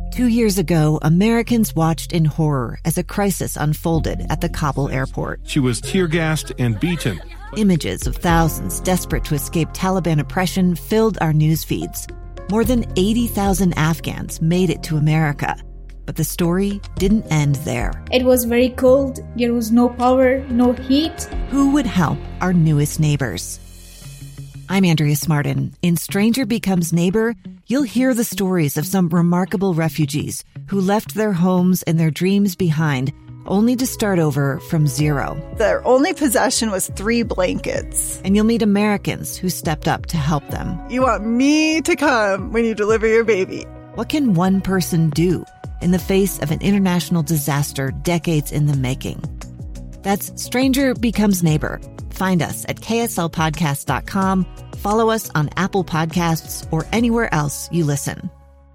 2 years ago, Americans watched in horror as a crisis unfolded at the Kabul airport. She was tear-gassed and beaten. Images of thousands desperate to escape Taliban oppression filled our news feeds. More than 80,000 Afghans made it to America. But the story didn't end there. It was very cold. There was no power, no heat. Who would help our newest neighbors? I'm Andrea Smartin. In Stranger Becomes Neighbor, you'll hear the stories of some remarkable refugees who left their homes and their dreams behind, only to start over from zero. Their only possession was 3 blankets. And you'll meet Americans who stepped up to help them. You want me to come when you deliver your baby. What can one person do in the face of an international disaster decades in the making? That's Stranger Becomes Neighbor. Find us at kslpodcast.com. Follow us on Apple Podcasts or anywhere else you listen.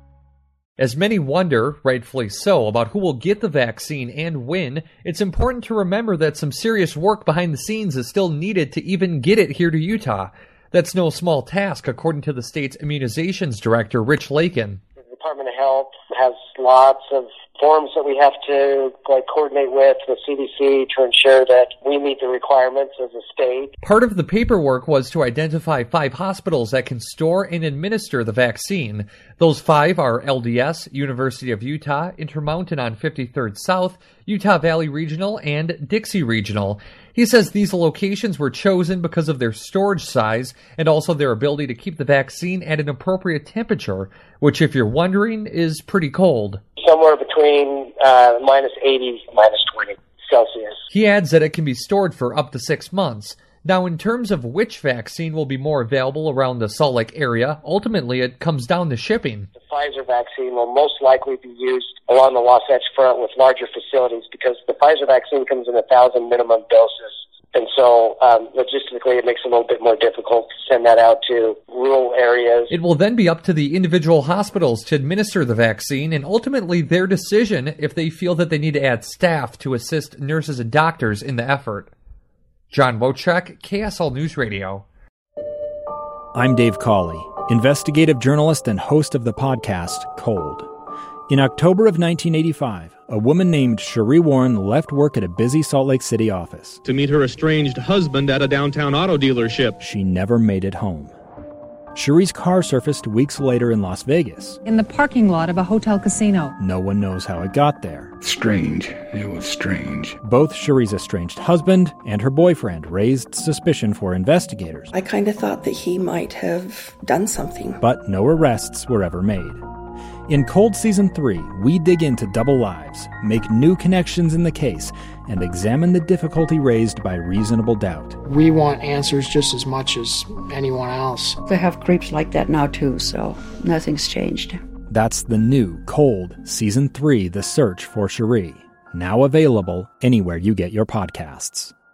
As many wonder, rightfully so, about who will get the vaccine and when, it's important to remember that some serious work behind the scenes is still needed to even get it here to Utah. That's no small task, according to the state's immunizations director, Rich Lakin. The Department of Health has lots of forms that we have to coordinate with the CDC to ensure that we meet the requirements as a state. Part of the paperwork was to identify 5 hospitals that can store and administer the vaccine. Those 5 are LDS, University of Utah, Intermountain on 53rd South, Utah Valley Regional, and Dixie Regional. He says these locations were chosen because of their storage size and also their ability to keep the vaccine at an appropriate temperature, which, if you're wondering, is pretty cold. Somewhere between minus 80, minus 20 Celsius. He adds that it can be stored for up to 6 months. Now, in terms of which vaccine will be more available around the Salt Lake area, ultimately it comes down to shipping. The Pfizer vaccine will most likely be used along the Wasatch Front with larger facilities because the Pfizer vaccine comes in 1,000 minimum doses. And so, logistically, it makes it a little bit more difficult to send that out to rural areas. It will then be up to the individual hospitals to administer the vaccine and ultimately their decision if they feel that they need to add staff to assist nurses and doctors in the effort. John Wojcik, KSL News Radio. I'm Dave Cawley, investigative journalist and host of the podcast Cold. In October of 1985, a woman named Cherie Warren left work at a busy Salt Lake City office to meet her estranged husband at a downtown auto dealership. She never made it home. Cherie's car surfaced weeks later in Las Vegas. In the parking lot of a hotel casino. No one knows how it got there. Strange. It was strange. Both Cherie's estranged husband and her boyfriend raised suspicion for investigators. I kind of thought that he might have done something. But no arrests were ever made. In Cold Season 3, we dig into double lives, make new connections in the case, and examine the difficulty raised by reasonable doubt. We want answers just as much as anyone else. They have creeps like that now too, so nothing's changed. That's the new Cold Season 3, The Search for Cherie, now available anywhere you get your podcasts.